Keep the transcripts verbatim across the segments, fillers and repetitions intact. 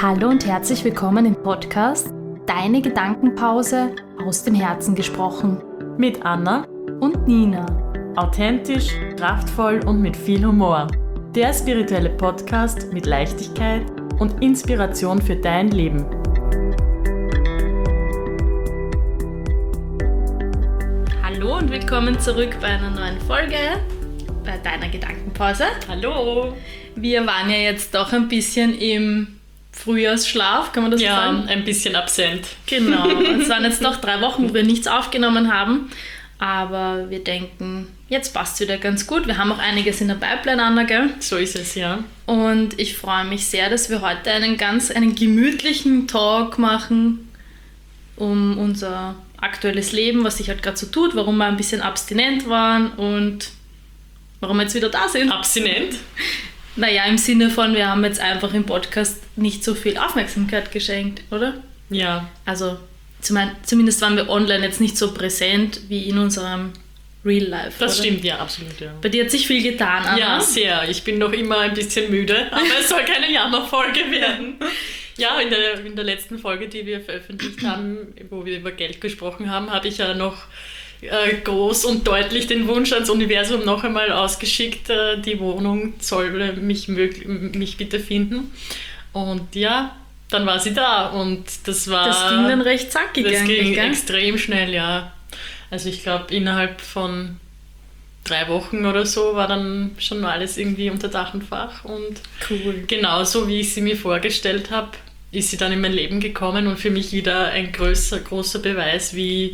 Hallo und herzlich willkommen im Podcast Deine Gedankenpause aus dem Herzen gesprochen. Mit Anna Und Nina. Authentisch, kraftvoll und mit viel Humor. Der spirituelle Podcast mit Leichtigkeit und Inspiration für dein Leben. Hallo und willkommen zurück bei einer neuen Folge bei Deiner Gedankenpause. Hallo! Wir waren ja jetzt doch ein bisschen im Frühjahrsschlaf, kann man das so ja, sagen? Ja, ein bisschen absent. Genau, es waren jetzt doch drei Wochen, wo wir nichts aufgenommen haben, aber wir denken, jetzt passt es wieder ganz gut. Wir haben auch einiges in der Pipeline, Anna, gell? So ist es, ja. Und ich freue mich sehr, dass wir heute einen ganz einen gemütlichen Talk machen um unser aktuelles Leben, was sich halt gerade so tut, warum wir ein bisschen abstinent waren und warum wir jetzt wieder da sind. Abstinent? Naja, im Sinne von, wir haben jetzt einfach im Podcast nicht so viel Aufmerksamkeit geschenkt, oder? Ja. Also zumindest waren wir online jetzt nicht so präsent wie in unserem Real Life. Das oder? Stimmt, ja, absolut, ja. Bei dir hat sich viel getan, Anna. Ja, sehr. Ich bin noch immer ein bisschen müde, aber es soll keine Jammerfolge werden. Ja, in der, in der letzten Folge, die wir veröffentlicht haben, wo wir über Geld gesprochen haben, habe ich ja noch äh, groß und deutlich den Wunsch ans Universum noch einmal ausgeschickt, äh, die Wohnung soll mich, mög- mich bitte finden. Und ja, dann war sie da und das war... Das ging dann recht zackig Das eigentlich, ging gell? extrem schnell, ja. Also ich glaube, innerhalb von drei Wochen oder so war dann schon alles irgendwie unter Dach und Fach. Und cool. Genauso wie ich sie mir vorgestellt habe, ist sie dann in mein Leben gekommen und für mich wieder ein größer, großer Beweis, wie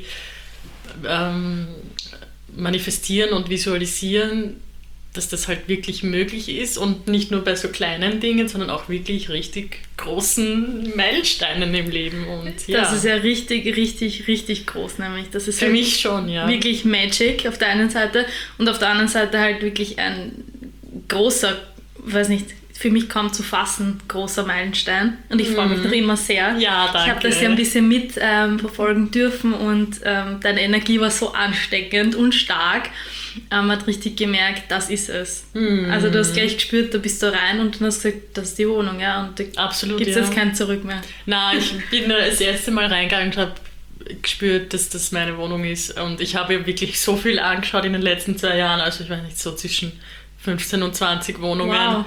ähm, manifestieren und visualisieren, dass das halt wirklich möglich ist und nicht nur bei so kleinen Dingen, sondern auch wirklich richtig großen Meilensteinen im Leben. Und, ja. Das ist ja richtig, richtig, richtig groß, nämlich. Das ist für halt mich schon, ja. Wirklich Magic auf der einen Seite und auf der anderen Seite halt wirklich ein großer, weiß nicht, für mich kaum zu fassen, großer Meilenstein. Und ich freue mich noch immer sehr. Ja, danke. Ich habe das ja ein bisschen mit ähm, verfolgen dürfen und ähm, deine Energie war so ansteckend und stark. Ähm, man hat richtig gemerkt, das ist es. Mm. Also du hast gleich gespürt, da bist du rein und dann hast gesagt, das ist die Wohnung, ja. Und da gibt es ja. jetzt kein Zurück mehr. Nein, ich bin das erste Mal reingegangen und habe gespürt, dass das meine Wohnung ist. Und ich habe ja wirklich so viel angeschaut in den letzten zwei Jahren, also ich weiß nicht, so zwischen fünfzehn und zwanzig Wohnungen. Wow.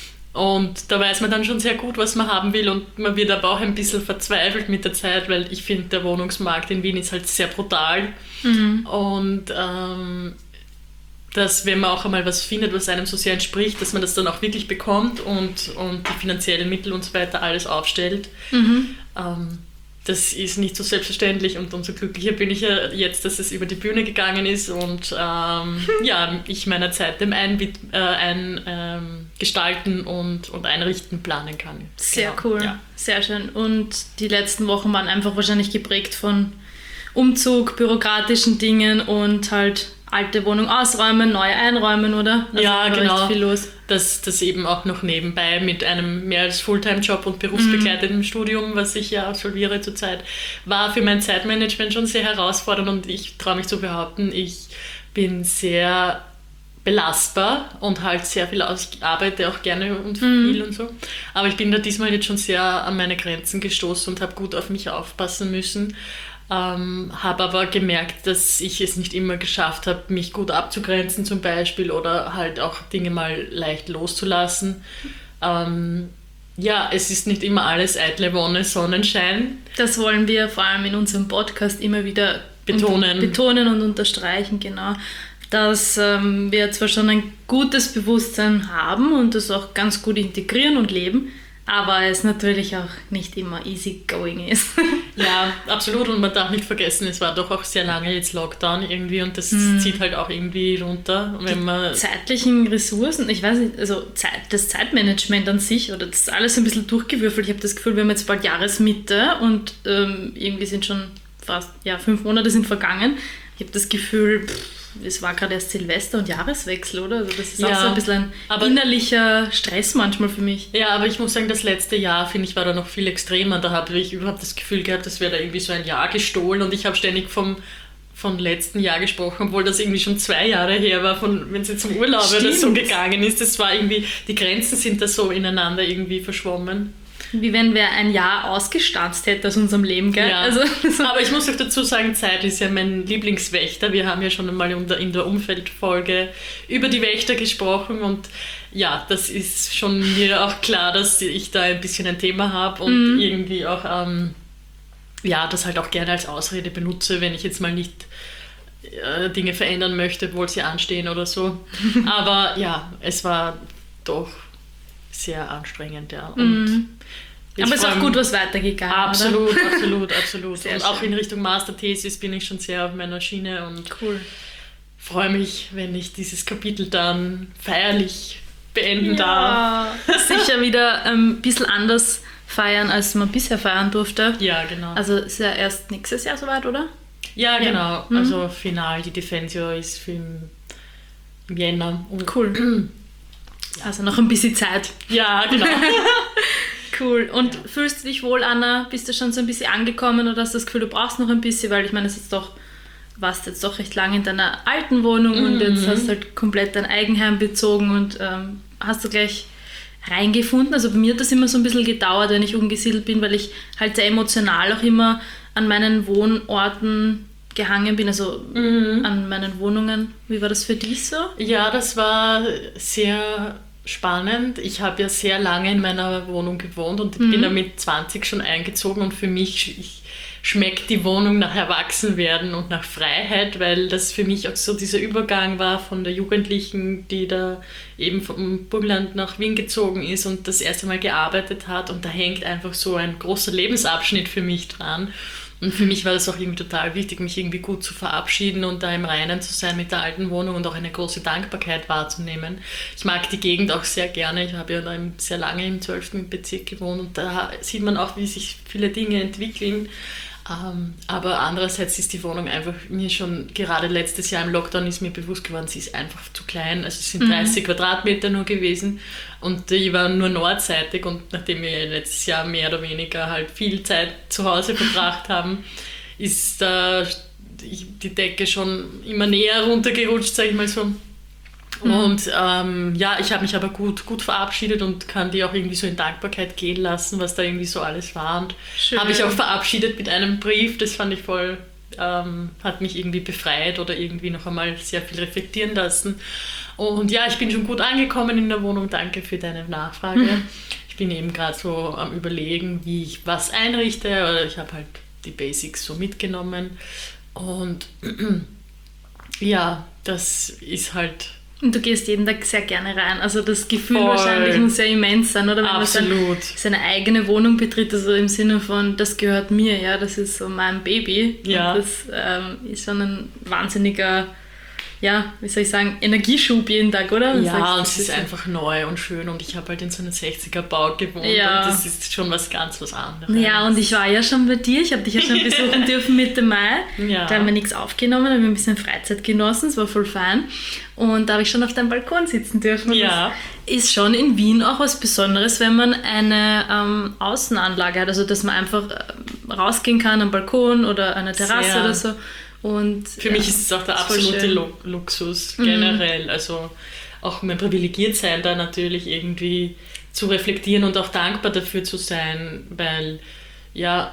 Und da weiß man dann schon sehr gut, was man haben will und man wird aber auch ein bisschen verzweifelt mit der Zeit, weil ich finde, der Wohnungsmarkt in Wien ist halt sehr brutal. Mhm. Und ähm, dass, wenn man auch einmal was findet, was einem so sehr entspricht, dass man das dann auch wirklich bekommt und, und die finanziellen Mittel und so weiter alles aufstellt. Mhm. Ähm, das ist nicht so selbstverständlich und umso glücklicher bin ich ja jetzt, dass es über die Bühne gegangen ist und ähm, ja, ich meiner Zeit dem Eingestalten äh, ein, ähm, gestalten und, und einrichten planen kann. Sehr genau. cool, ja. Sehr schön. Und die letzten Wochen waren einfach wahrscheinlich geprägt von Umzug, bürokratischen Dingen und halt alte Wohnung ausräumen, neue einräumen, oder? Also ja, war genau. Recht viel los. Das, das eben auch noch nebenbei mit einem mehr als Fulltime-Job und berufsbegleitendem mhm. Studium, was ich ja absolviere zurzeit, war für mein Zeitmanagement schon sehr herausfordernd und ich traue mich zu behaupten, ich bin sehr belastbar und halt sehr viel aus, arbeite auch gerne und viel mhm. und so. Aber ich bin da diesmal jetzt schon sehr an meine Grenzen gestoßen und habe gut auf mich aufpassen müssen. Ähm, habe aber gemerkt, dass ich es nicht immer geschafft habe, mich gut abzugrenzen zum Beispiel oder halt auch Dinge mal leicht loszulassen. Ähm, ja, es ist nicht immer alles eitle Wonne, Sonnenschein. Das wollen wir vor allem in unserem Podcast immer wieder betonen, und, betonen und unterstreichen, genau. Dass ähm, wir zwar schon ein gutes Bewusstsein haben und das auch ganz gut integrieren und leben, aber es natürlich auch nicht immer easy going ist. Ja, absolut. Und man darf nicht vergessen, es war doch auch sehr lange jetzt Lockdown irgendwie und das mm. zieht halt auch irgendwie runter. Wenn man zeitlichen Ressourcen, ich weiß nicht, also Zeit, das Zeitmanagement an sich, oder das ist alles ein bisschen durchgewürfelt. Ich habe das Gefühl, wir haben jetzt bald Jahresmitte und ähm, irgendwie sind schon fast, ja, fünf Monate sind vergangen. Ich habe das Gefühl, pff, es war gerade erst Silvester und Jahreswechsel, oder? Also das ist ja, auch so ein bisschen ein innerlicher Stress manchmal für mich. Ja, aber ich muss sagen, das letzte Jahr, finde ich, war da noch viel extremer. Da habe ich überhaupt das Gefühl gehabt, das wäre da irgendwie so ein Jahr gestohlen und ich habe ständig vom, vom letzten Jahr gesprochen, obwohl das irgendwie schon zwei Jahre her war, von, wenn es jetzt zum Urlaub oder so gegangen ist. Das war irgendwie, die Grenzen sind da so ineinander irgendwie verschwommen. Wie wenn wer ein Jahr ausgestanzt hätte aus unserem Leben, gell? Ja. Also, so. Aber ich muss auch dazu sagen, Zeit ist ja mein Lieblingswächter. Wir haben ja schon einmal in der Umfeldfolge über die Wächter gesprochen und ja, das ist schon mir auch klar, dass ich da ein bisschen ein Thema habe und mhm. irgendwie auch ähm, ja, das halt auch gerne als Ausrede benutze, wenn ich jetzt mal nicht äh, Dinge verändern möchte, obwohl sie anstehen oder so. Aber ja, es war doch sehr anstrengend, ja. Und mhm. Aber es ist auch gut was weitergegangen, absolut, oder? absolut, absolut. Sehr und schön. Auch in Richtung Masterthesis bin ich schon sehr auf meiner Schiene und cool. freue mich, wenn ich dieses Kapitel dann feierlich beenden ja. darf. Sicher wieder ein bisschen anders feiern, als man bisher feiern durfte. Ja, genau. Also ist ja erst nächstes Jahr soweit, oder? Ja, genau. Ja. Mhm. Also final, die Defensio ist für im, im Jänner. Und cool. Also noch ein bisschen Zeit. Ja, genau. Cool. Und ja. fühlst du dich wohl, Anna? Bist du schon so ein bisschen angekommen oder hast du das Gefühl, du brauchst noch ein bisschen? Weil ich meine, es ist doch, warst jetzt doch recht lange in deiner alten Wohnung mhm. und jetzt hast du halt komplett dein Eigenheim bezogen und ähm, hast du gleich reingefunden. Also bei mir hat das immer so ein bisschen gedauert, wenn ich umgesiedelt bin, weil ich halt sehr emotional auch immer an meinen Wohnorten gehangen bin, also mhm. an meinen Wohnungen. Wie war das für dich so? Ja, das war sehr spannend. Ich habe ja sehr lange in meiner Wohnung gewohnt und mhm. bin dann mit zwanzig schon eingezogen und für mich ich, schmeckt die Wohnung nach Erwachsenwerden und nach Freiheit, weil das für mich auch so dieser Übergang war von der Jugendlichen, die da eben vom Burgenland nach Wien gezogen ist und das erste Mal gearbeitet hat und da hängt einfach so ein großer Lebensabschnitt für mich dran. Und für mich war das auch irgendwie total wichtig, mich irgendwie gut zu verabschieden und da im Reinen zu sein mit der alten Wohnung und auch eine große Dankbarkeit wahrzunehmen. Ich mag die Gegend auch sehr gerne. Ich habe ja da sehr lange im zwölften Bezirk gewohnt und da sieht man auch, wie sich viele Dinge entwickeln. Ähm, aber andererseits ist die Wohnung einfach mir schon, gerade letztes Jahr im Lockdown ist mir bewusst geworden, sie ist einfach zu klein. Also es sind mhm. dreißig Quadratmeter nur gewesen und die waren nur nordseitig und nachdem wir letztes Jahr mehr oder weniger halt viel Zeit zu Hause verbracht haben, ist äh, die Decke schon immer näher runtergerutscht, sag ich mal so. Mhm. Und ähm, ja, ich habe mich aber gut, gut verabschiedet und kann die auch irgendwie so in Dankbarkeit gehen lassen, was da irgendwie so alles war. Und habe ich auch verabschiedet mit einem Brief, das fand ich voll, ähm, hat mich irgendwie befreit oder irgendwie noch einmal sehr viel reflektieren lassen. Und ja, ich bin schon gut angekommen in der Wohnung, danke für deine Nachfrage. Mhm. Ich bin eben gerade so am Überlegen, wie ich was einrichte, oder ich habe halt die Basics so mitgenommen. Und ja, das ist halt... Und du gehst jeden Tag sehr gerne rein. Also das Gefühl Voll. Wahrscheinlich muss ja immens sein, oder? Wenn Absolut. man seine, seine eigene Wohnung betritt, also im Sinne von, das gehört mir, ja, das ist so mein Baby. Ja. Und das ähm, ist schon ein wahnsinniger, ja, wie soll ich sagen, Energieschub jeden Tag, oder? Und ja, sagst, und es ist einfach neu und schön und ich habe halt in so einem sechziger-Bau gewohnt ja. und das ist schon was ganz was anderes. Ja, und ich war ja schon bei dir, ich habe dich ja schon besuchen dürfen Mitte Mai. Ja. Da haben wir nichts aufgenommen, da haben wir ein bisschen Freizeit genossen, es war voll fein. Und da habe ich schon auf deinem Balkon sitzen dürfen. Ja. Das ist schon in Wien auch was Besonderes, wenn man eine ähm, Außenanlage hat, also dass man einfach äh, rausgehen kann am Balkon oder eine Terrasse Sehr. oder so. Und, Für ja, mich ist es auch der ist voll absolute schön. Lu- Luxus generell. Mhm. Also auch mein Privilegiertsein da natürlich irgendwie zu reflektieren und auch dankbar dafür zu sein, weil ja,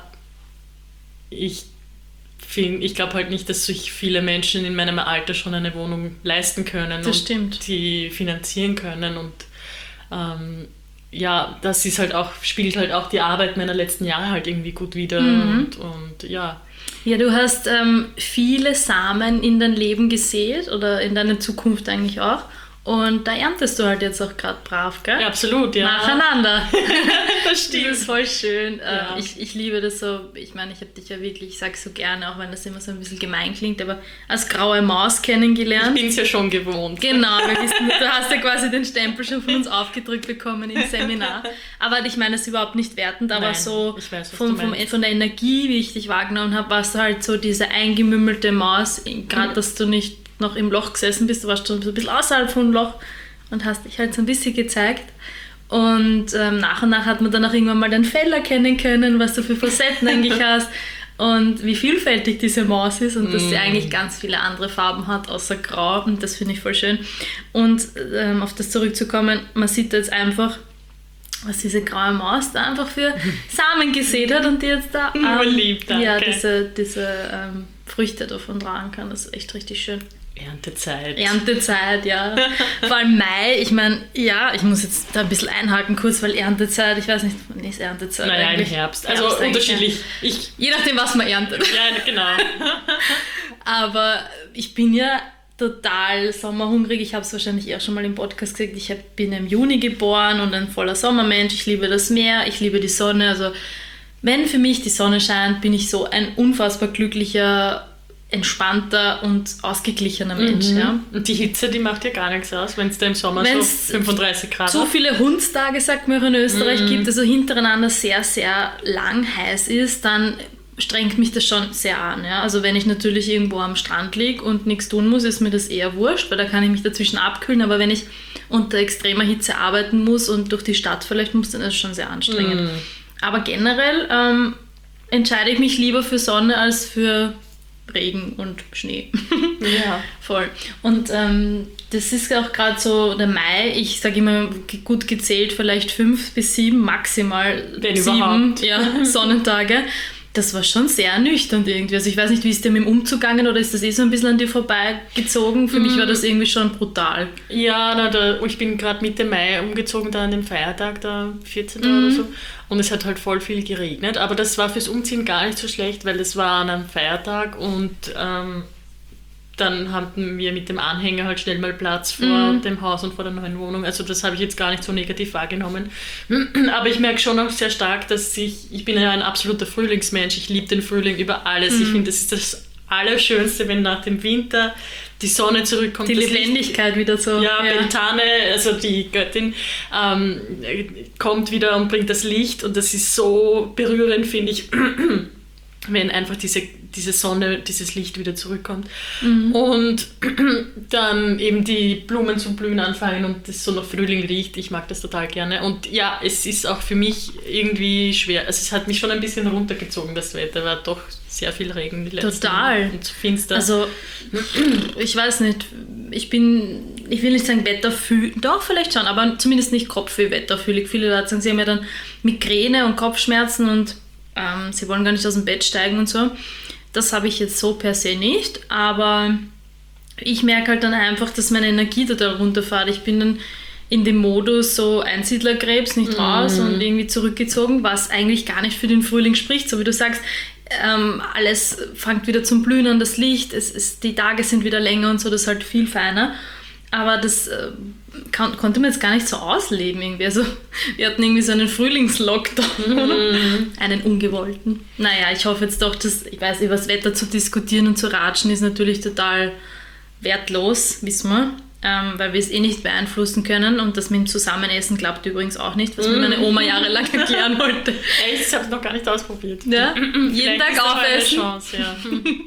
ich finde, ich glaube halt nicht, dass sich viele Menschen in meinem Alter schon eine Wohnung leisten können das und stimmt. die finanzieren können und ähm, ja, das ist halt auch, spiegelt halt auch die Arbeit meiner letzten Jahre halt irgendwie gut wider Mhm. und, und ja. Ja, du hast ähm, viele Samen in dein Leben gesät oder in deine Zukunft eigentlich auch. Und da erntest du halt jetzt auch gerade brav, gell? Ja, absolut, ja. Nacheinander. Das stimmt. Das ist voll schön. Ja. Äh, Ich, ich liebe das so. Ich meine, ich habe dich ja wirklich, ich sage so gerne, auch wenn das immer so ein bisschen gemein klingt, aber als graue Maus kennengelernt. Ich bin es ja schon gewohnt. Genau, wir wissen, du hast ja quasi den Stempel schon von uns aufgedrückt bekommen im Seminar. Aber ich meine, das ist überhaupt nicht wertend, aber Nein, so ich weiß, was vom, du vom, meinst. von der Energie, wie ich dich wahrgenommen habe, warst du halt so diese eingemümmelte Maus, gerade dass du nicht noch im Loch gesessen bist, du warst schon so ein bisschen außerhalb vom Loch und hast dich halt so ein bisschen gezeigt. Und ähm, nach und nach hat man dann auch irgendwann mal deinen Fell erkennen können, was du für Facetten eigentlich hast und wie vielfältig diese Maus ist und dass sie eigentlich ganz viele andere Farben hat, außer Grau, und das finde ich voll schön. Und ähm, auf das zurückzukommen, man sieht jetzt einfach, was diese graue Maus da einfach für Samen gesät hat und die jetzt da ähm, lieb, danke. Ja, diese, diese ähm, Früchte davon tragen kann. Das ist echt richtig schön. Erntezeit. Erntezeit, ja. Vor allem Mai, ich meine, ja, ich muss jetzt da ein bisschen einhaken kurz, weil Erntezeit, ich weiß nicht, wann ist Erntezeit naja, eigentlich? im Herbst. Also Herbst unterschiedlich. Ich, Je nachdem, was man erntet. ja, genau. Aber ich bin ja total sommerhungrig. Ich habe es wahrscheinlich auch schon mal im Podcast gesagt. Ich hab, bin im Juni geboren und ein voller Sommermensch. Ich liebe das Meer, ich liebe die Sonne. Also wenn für mich die Sonne scheint, bin ich so ein unfassbar glücklicher, entspannter und ausgeglichener Mensch. Mhm. Ja. Und die Hitze, die macht ja gar nichts aus, wenn es da im Sommer Wenn's so fünfunddreißig Grad so hat. viele Hundstage, sagt man auch in Österreich, Mhm. gibt, also hintereinander sehr, sehr lang heiß ist, dann strengt mich das schon sehr an. Ja? Also wenn ich natürlich irgendwo am Strand liege und nichts tun muss, ist mir das eher wurscht, weil da kann ich mich dazwischen abkühlen. Aber wenn ich unter extremer Hitze arbeiten muss und durch die Stadt vielleicht muss, dann ist es schon sehr anstrengend. Mhm. Aber generell ähm, entscheide ich mich lieber für Sonne als für Regen und Schnee. Ja. Voll. Und ähm, das ist auch gerade so der Mai, ich sage immer g- gut gezählt, vielleicht fünf bis sieben, maximal Wenn sieben überhaupt. ja, Sonnentage. Das war schon sehr ernüchternd irgendwie. Also ich weiß nicht, wie ist dir mit dem Umzug gegangen oder ist das eh so ein bisschen an dir vorbeigezogen? Für mich war das irgendwie schon brutal. Ja, na, da, ich bin gerade Mitte Mai umgezogen, da an dem Feiertag, da vierzehnten Mhm. oder so. Und es hat halt voll viel geregnet. Aber das war fürs Umziehen gar nicht so schlecht, weil das war an einem Feiertag und ähm, dann hatten wir mit dem Anhänger halt schnell mal Platz vor Mhm. dem Haus und vor der neuen Wohnung. Also das habe ich jetzt gar nicht so negativ wahrgenommen. Aber ich merke schon auch sehr stark, dass ich, ich bin ja ein absoluter Frühlingsmensch. Ich liebe den Frühling über alles. Mhm. Ich finde, das ist das Allerschönste, wenn nach dem Winter die Sonne zurückkommt. Die das Licht- Lebendigkeit wieder so. ja, Beltane, also die Göttin, ähm, kommt wieder und bringt das Licht und das ist so berührend, finde ich, wenn einfach diese, diese Sonne, dieses Licht wieder zurückkommt. Mhm. Und dann eben die Blumen zum Blühen anfangen und das so nach Frühling riecht. Ich mag das total gerne. Und ja, es ist auch für mich irgendwie schwer. Also es hat mich schon ein bisschen runtergezogen, das Wetter. War doch sehr viel Regen die letzten Total. Wochen und so finster. Also, ich weiß nicht, ich bin, ich will nicht sagen wetterfühlig, doch vielleicht schon, aber zumindest nicht Kopfweh-wetterfühlig. Viele Leute sagen, sie haben ja dann Migräne und Kopfschmerzen und ähm, sie wollen gar nicht aus dem Bett steigen und so. Das habe ich jetzt so per se nicht, aber ich merke halt dann einfach, dass meine Energie total runterfährt. Ich bin dann in dem Modus so Einsiedlerkrebs, nicht raus und irgendwie zurückgezogen, was eigentlich gar nicht für den Frühling spricht, so wie du sagst. Ähm, alles fängt wieder zum Blühen an, das Licht, es ist, die Tage sind wieder länger und so, das ist halt viel feiner. Aber das äh, kann, konnte man jetzt gar nicht so ausleben irgendwie. Also wir hatten irgendwie so einen Frühlingslockdown, oder? Einen ungewollten. Naja, ich hoffe jetzt doch, dass, ich weiß, über das Wetter zu diskutieren und zu ratschen ist natürlich total wertlos, wissen wir. Ähm, weil wir es eh nicht beeinflussen können und das mit dem Zusammenessen klappt übrigens auch nicht, was mir meine Oma jahrelang erklären wollte. Echt, ich habe es noch gar nicht ausprobiert. Ja? Jeden Vielleicht Tag ist das eine aufessen. Chance, ja.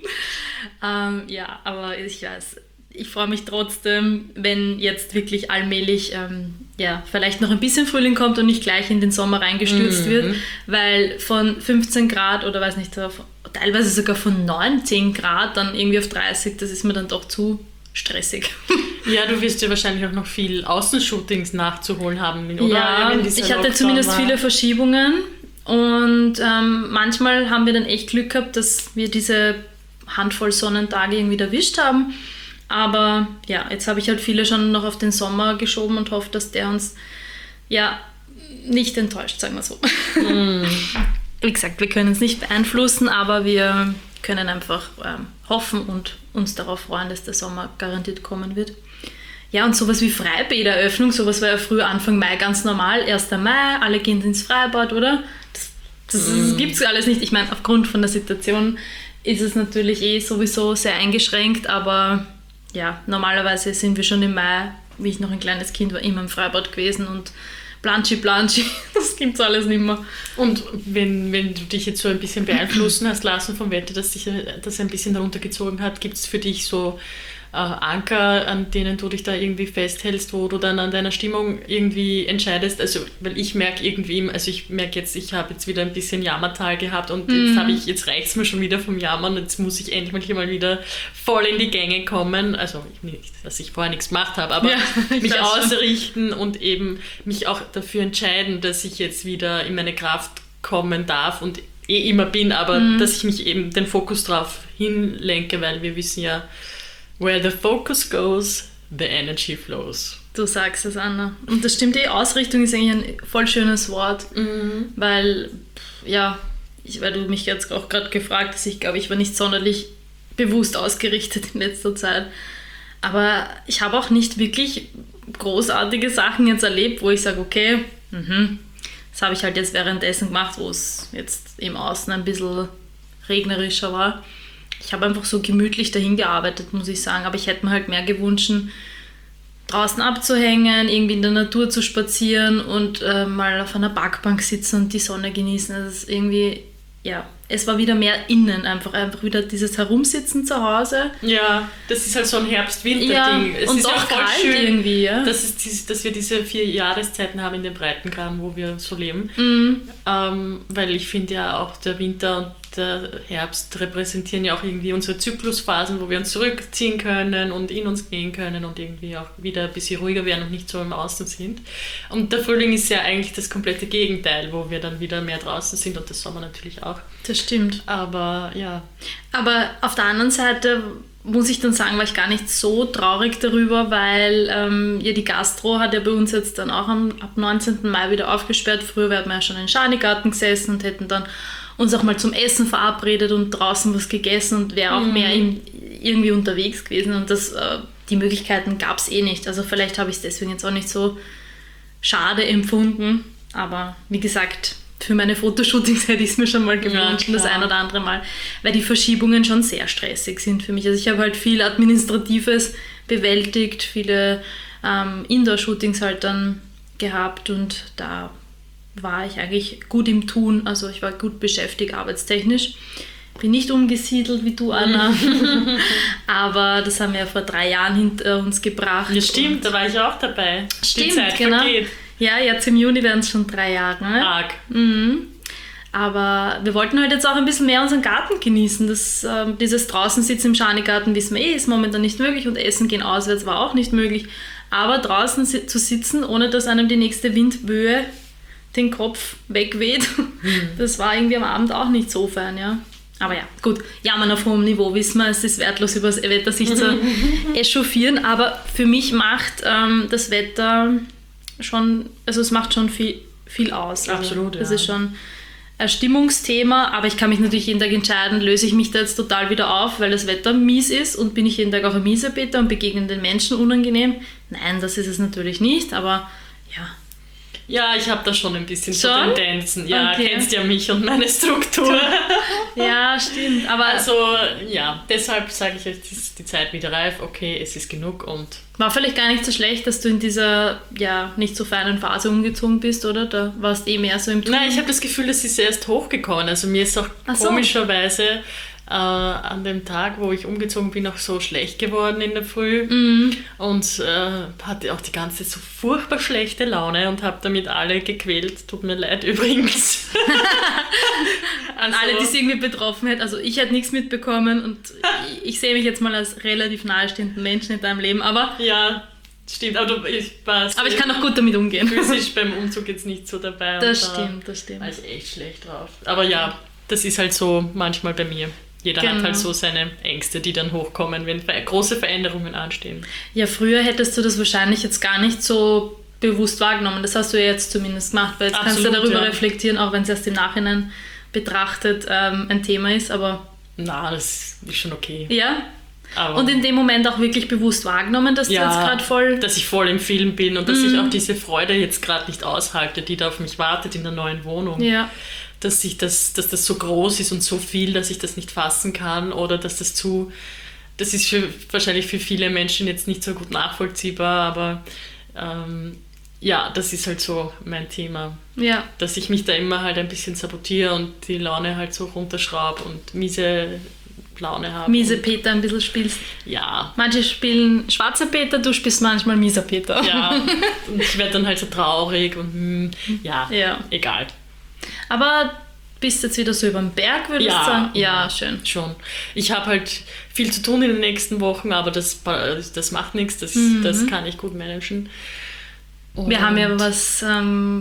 Ähm, ja, aber ich weiß, ich freue mich trotzdem, wenn jetzt wirklich allmählich ähm, ja, vielleicht noch ein bisschen Frühling kommt und nicht gleich in den Sommer reingestürzt Mhm. wird, weil von fünfzehn Grad oder weiß nicht, auf, teilweise sogar von neunzehn Grad dann irgendwie auf dreißig, das ist mir dann doch zu stressig. Ja, du wirst ja wahrscheinlich auch noch viel Außenshootings nachzuholen haben, oder? Ja, Wenn dieser ich hatte Lockdown zumindest war. viele Verschiebungen und ähm, manchmal haben wir dann echt Glück gehabt, dass wir diese Handvoll Sonnentage irgendwie erwischt haben. Aber ja, jetzt habe ich halt viele schon noch auf den Sommer geschoben und hoffe, dass der uns ja nicht enttäuscht, sagen wir so. Mm. Wie gesagt, wir können es nicht beeinflussen, aber wir können einfach ähm, hoffen und uns darauf freuen, dass der Sommer garantiert kommen wird. Ja, und sowas wie Freibäderöffnung, sowas war ja früher Anfang Mai ganz normal. erster Mai, alle gehen ins Freibad, oder? Das, das, das gibt es alles nicht. Ich meine, aufgrund von der Situation ist es natürlich eh sowieso sehr eingeschränkt, aber ja, normalerweise sind wir schon im Mai, wie ich noch ein kleines Kind war, immer im Freibad gewesen und Planschi, Planschi, das gibt's alles nicht mehr. Und wenn, wenn du dich jetzt so ein bisschen beeinflussen hast lassen vom Wetter, dass dich das ein bisschen runtergezogen hat, gibt es für dich so äh, Anker, an denen du dich da irgendwie festhältst, wo du dann an deiner Stimmung irgendwie entscheidest. Also, weil ich merke irgendwie, also ich merke jetzt, ich habe jetzt wieder ein bisschen Jammertal gehabt und Mhm. jetzt habe ich, jetzt reicht es mir schon wieder vom Jammern, jetzt muss ich endlich mal wieder voll in die Gänge kommen. Also nicht, dass ich vorher nichts gemacht habe, aber Ja, ich mich weiß schon. ausrichten und eben mich auch dafür entscheiden, dass ich jetzt wieder in meine Kraft kommen darf und eh immer bin, aber Mhm. dass ich mich eben den Fokus drauf hinlenke, weil wir wissen ja, where the focus goes, the energy flows. Du sagst es, Anna. Und das stimmt eh, Ausrichtung ist eigentlich ein voll schönes Wort, Mhm. weil, pff, ja, ich, weil du mich jetzt auch gerade gefragt hast, ich glaube, ich war nicht sonderlich bewusst ausgerichtet in letzter Zeit. Aber ich habe auch nicht wirklich großartige Sachen jetzt erlebt, wo ich sage, okay, mhm, das habe ich halt jetzt währenddessen gemacht, wo es jetzt im Außen ein bisschen regnerischer war. Ich habe einfach so gemütlich dahin gearbeitet, muss ich sagen. Aber ich hätte mir halt mehr gewünscht, draußen abzuhängen, irgendwie in der Natur zu spazieren und äh, mal auf einer Parkbank sitzen und die Sonne genießen. Das ist irgendwie, ja, es war wieder mehr innen, einfach, einfach wieder dieses Herumsitzen zu Hause. Ja, das ist halt so ein Ja, Herbst-Winter-Ding. Es und ist ja auch voll kalt schön, irgendwie, ja. dass, es dies, dass wir diese vier Jahreszeiten haben in den Breitengraden, wo wir so leben. Mhm. Ähm, weil ich finde ja auch der Winter und der Herbst repräsentieren ja auch irgendwie unsere Zyklusphasen, wo wir uns zurückziehen können und in uns gehen können und irgendwie auch wieder ein bisschen ruhiger werden und nicht so im Außen sind. Und der Frühling ist ja eigentlich das komplette Gegenteil, wo wir dann wieder mehr draußen sind und der Sommer natürlich auch. Das stimmt. Aber ja, Aber auf der anderen Seite muss ich dann sagen, war ich gar nicht so traurig darüber, weil ähm, ja, die Gastro hat ja bei uns jetzt dann auch am, ab neunzehnten Mai wieder aufgesperrt. Früher wären wir ja schon in den Schanigarten gesessen und hätten dann uns auch mal zum Essen verabredet und draußen was gegessen und wäre auch Mhm. mehr im, irgendwie unterwegs gewesen. Und das, äh, die Möglichkeiten gab es eh nicht. Also vielleicht habe ich es deswegen jetzt auch nicht so schade empfunden. Aber wie gesagt, für meine Fotoshootings hätte ich es mir schon mal gewünscht, Ja, das klar. ein oder andere Mal, weil die Verschiebungen schon sehr stressig sind für mich. Also ich habe halt viel Administratives bewältigt, viele ähm, Indoor-Shootings halt dann gehabt und da war ich eigentlich gut im Tun, also ich war gut beschäftigt arbeitstechnisch. Bin nicht umgesiedelt wie du, Anna, aber das haben wir ja vor drei Jahren hinter uns gebracht. ja stimmt, da war ich auch dabei. Stimmt, Die Zeit genau. vergeht. Ja, jetzt im Juni werden es schon drei Jahre. Ne? Arg. Mhm. Aber wir wollten halt jetzt auch ein bisschen mehr unseren Garten genießen. Das, ähm, dieses Draußensitzen im Schanigarten, wissen wir eh, ist momentan nicht möglich und Essen gehen auswärts war auch nicht möglich. Aber draußen si- zu sitzen, ohne dass einem die nächste Windböe den Kopf wegweht, das war irgendwie am Abend auch nicht so fein, ja. Aber ja, gut, jammern auf hohem Niveau, wissen wir, es ist wertlos, über das Wetter sich zu echauffieren. Aber für mich macht ähm, das Wetter schon, also es macht schon viel, viel aus. Also Absolut, das ja. ist schon ein Stimmungsthema, aber ich kann mich natürlich jeden Tag entscheiden, löse ich mich da jetzt total wieder auf, weil das Wetter mies ist und bin ich jeden Tag auf ein Miesepeter und begegne den Menschen unangenehm? Nein, das ist es natürlich nicht, aber ja. Ja, ich habe da schon ein bisschen so Schon? Tendenzen. Ja, Okay. kennst ja mich und meine Struktur. Ja, stimmt, aber Also ja, deshalb sage ich euch, ist die Zeit wieder reif. Okay, es ist genug und war vielleicht gar nicht so schlecht, dass du in dieser ja nicht so feinen Phase umgezogen bist, oder? Da warst eh mehr so im Tun. nein, ich habe das Gefühl, das ist erst hochgekommen. Also mir ist auch Ach so. komischerweise äh, an dem Tag, wo ich umgezogen bin, auch so schlecht geworden in der Früh Mhm. und äh, hatte auch die ganze so furchtbar schlechte Laune und habe damit alle gequält. Tut mir leid übrigens. Also- Alle, die es irgendwie betroffen hätten. Also ich hätte nichts mitbekommen und ich, ich sehe mich jetzt mal als relativ nahestehenden Menschen in deinem Leben, aber, Ja, stimmt, aber du, ich war aber ich kann auch gut damit umgehen. physisch beim Umzug jetzt nicht so dabei. Das und da stimmt, das stimmt. war ich echt schlecht drauf. Aber ja, das ist halt so manchmal bei mir. Jeder hat Genau. halt so seine Ängste, die dann hochkommen, wenn ver- große Veränderungen anstehen. Ja, früher hättest du das wahrscheinlich jetzt gar nicht so bewusst wahrgenommen. Das hast du ja jetzt zumindest gemacht, weil jetzt kannst du Absolut, darüber ja. reflektieren, auch wenn es erst im Nachhinein betrachtet ähm, ein Thema ist. Aber Na, das ist schon okay. ja, Aber und in dem Moment auch wirklich bewusst wahrgenommen, dass du jetzt gerade voll... dass ich voll im Film bin und dass Mhm. ich auch diese Freude jetzt gerade nicht aushalte, die da auf mich wartet in der neuen Wohnung. Ja, Dass, ich das, dass das so groß ist und so viel, dass ich das nicht fassen kann oder dass das zu... Das ist für, wahrscheinlich für viele Menschen jetzt nicht so gut nachvollziehbar, aber ähm, ja, das ist halt so mein Thema. ja. Dass ich mich da immer halt ein bisschen sabotiere und die Laune halt so runterschraube und miese Laune habe. Miese Peter ein bisschen spielst. Ja. Manche spielen schwarzer Peter, du spielst manchmal mieser Peter. Ja, und ich werde dann halt so traurig und hm, ja, Ja. egal. Aber bist jetzt wieder so über den Berg, würdest du Ja. sagen? Ja, schön. Schon. Ich habe halt viel zu tun in den nächsten Wochen, aber das, das macht nichts, das, Mhm. das kann ich gut managen. Und Wir haben ja was ähm,